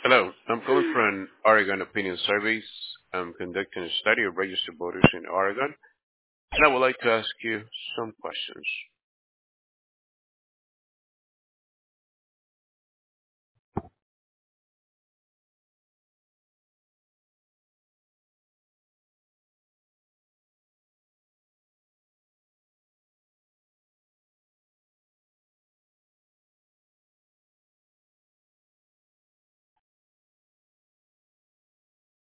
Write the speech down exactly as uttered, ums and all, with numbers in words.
Hello, I'm calling from Oregon Opinion Surveys. I'm conducting a study of registered voters in Oregon, and I would like to ask you some questions.